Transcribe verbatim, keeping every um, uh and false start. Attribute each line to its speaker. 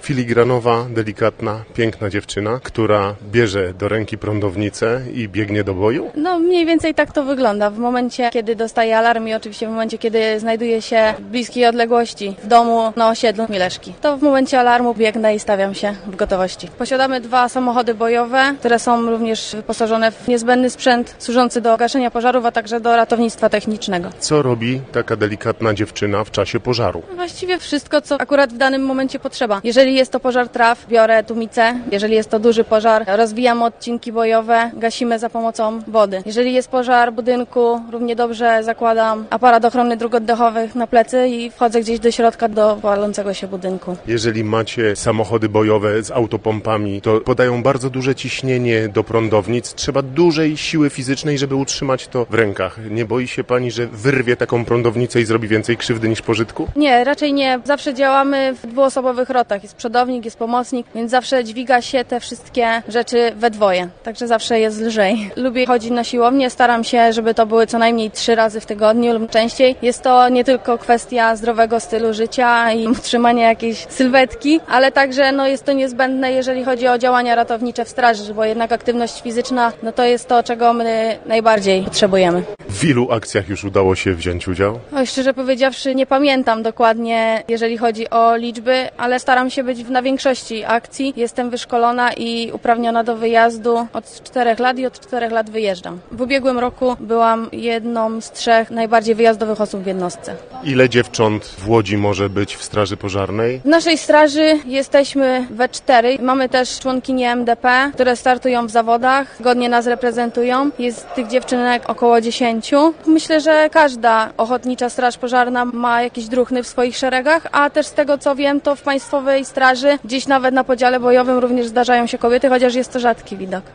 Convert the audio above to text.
Speaker 1: Filigranowa, delikatna, piękna dziewczyna, która bierze do ręki prądownicę i biegnie do boju?
Speaker 2: No mniej więcej tak to wygląda. W momencie, kiedy dostaję alarm i oczywiście w momencie, kiedy znajduję się w bliskiej odległości w domu na osiedlu Mileszki, to w momencie alarmu biegnę i stawiam się w gotowości. Posiadamy dwa samochody bojowe, które są również wyposażone w niezbędny sprzęt służący do gaszenia pożarów, a także do ratownictwa technicznego.
Speaker 1: Co robi taka delikatna dziewczyna w czasie pożaru?
Speaker 2: Właściwie wszystko, co akurat w danym momencie potrzeba. Jeżeli jest to pożar traw, biorę tumicę. Jeżeli jest to duży pożar, rozwijamy odcinki bojowe, gasimy za pomocą wody. Jeżeli jest pożar budynku, równie dobrze zakładam aparat ochrony dróg oddechowych na plecy i wchodzę gdzieś do środka do palącego się budynku.
Speaker 1: Jeżeli macie samochody bojowe z autopompami, to podają bardzo duże ciśnienie do prądownic. Trzeba dużej siły fizycznej, żeby utrzymać to w rękach. Nie boi się pani, że wyrwie taką prądownicę i zrobi więcej krzywdy niż pożytku?
Speaker 2: Nie, raczej nie. Zawsze działamy w dwuosobowych rotach. Jest przodownik, jest pomocnik, więc zawsze dźwiga się te wszystkie rzeczy we dwoje. Także zawsze jest lżej. Lubię chodzić na siłownię, staram się, żeby to były co najmniej trzy razy w tygodniu lub częściej. Jest to nie tylko kwestia zdrowego stylu życia i utrzymania jakiejś sylwetki, ale także no, jest to niezbędne, jeżeli chodzi o działania ratownicze w straży, bo jednak aktywność fizyczna no, to jest to, czego my najbardziej potrzebujemy.
Speaker 1: W ilu akcjach już udało się wziąć udział?
Speaker 2: Oj, szczerze powiedziawszy, nie pamiętam dokładnie, jeżeli chodzi o liczby, ale staram się być na większości akcji. Jestem wyszkolona i uprawniona do wyjazdu od czterech lat i od czterech lat wyjeżdżam. W ubiegłym roku byłam jedną z trzech najbardziej wyjazdowych osób w jednostce.
Speaker 1: Ile dziewcząt w Łodzi może być w straży pożarnej?
Speaker 2: W naszej straży jesteśmy we cztery. Mamy też członkinie M D P, które startują w zawodach, godnie nas reprezentują. Jest tych dziewczynek około dziesięciu. Myślę, że każda ochotnicza straż pożarna ma jakieś druhny w swoich szeregach, a też z tego co wiem, to w Państwowej Straży gdzieś nawet na podziale bojowym również zdarzają się kobiety, chociaż jest to rzadki widok.